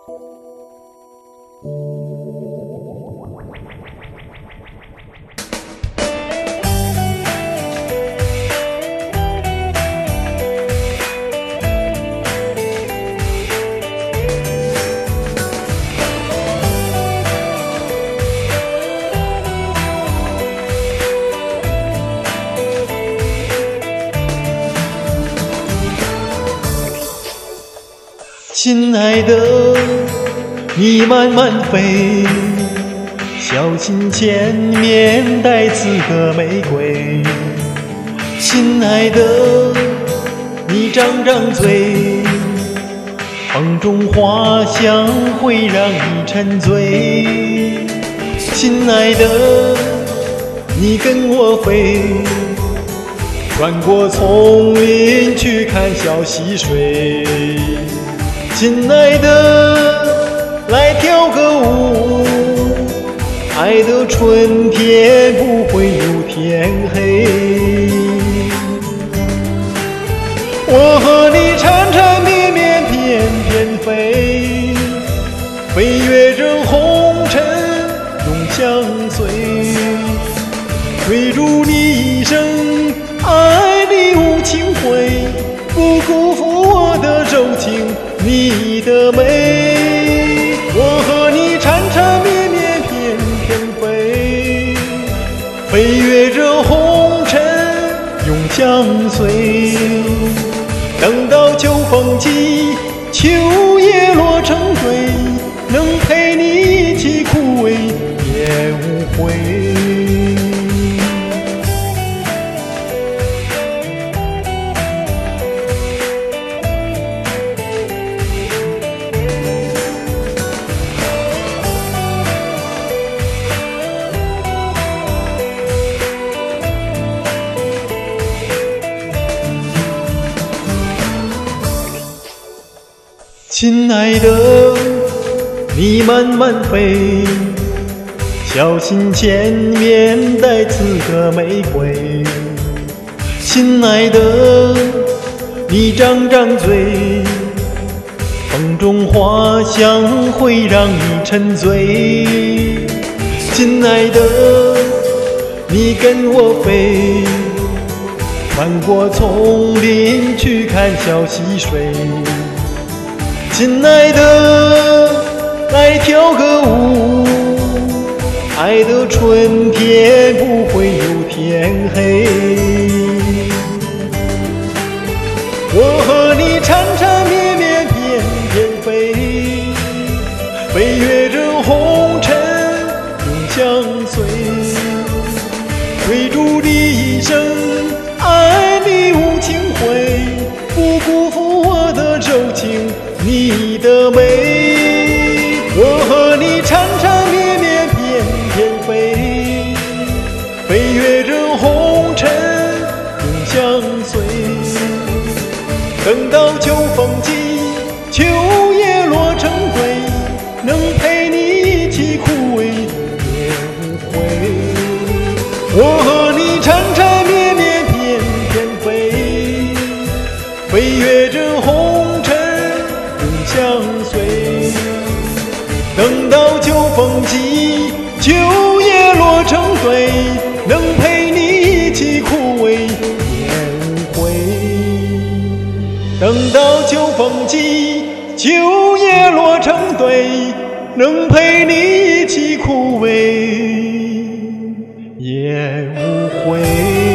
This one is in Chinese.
亲爱的，你慢慢飞，小心前面带刺的玫瑰。亲爱的，你张张嘴，风中花香会让你沉醉。亲爱的，你跟我飞，穿过丛林去看小溪水。亲爱的，来跳个舞，爱的春天不会有天黑。我和你缠缠绵绵翩翩飞，飞越这红尘永相随，追逐你一生，爱你无情悔，不辜负我的柔情你的美。我和你缠缠绵绵翩翩飞，飞越这红尘永相随。等到秋风起，秋叶落成堆，能陪你一起枯萎也无悔。亲爱的，你慢慢飞，小心前面带刺的玫瑰。亲爱的，你张张嘴，风中花香会让你沉醉。亲爱的，你跟我飞，穿过丛林去看小溪水。亲爱的，来跳个舞，爱的春天不会有天黑。我和你缠缠绵绵翩翩飞，飞越这红尘永相随，追逐你一生，爱你无情悔，不辜负我的柔情你的美。我和你缠缠绵绵翩翩飞，飞越这红尘永相随。等到秋风起，秋叶落成堆，能陪你一起枯萎也无悔。我和你缠缠绵绵翩翩飞，飞越这红尘相随。等到秋风起，秋叶落成堆，能陪你一起枯萎也无悔。等到秋风起，秋叶落成堆，能陪你一起枯萎也无悔。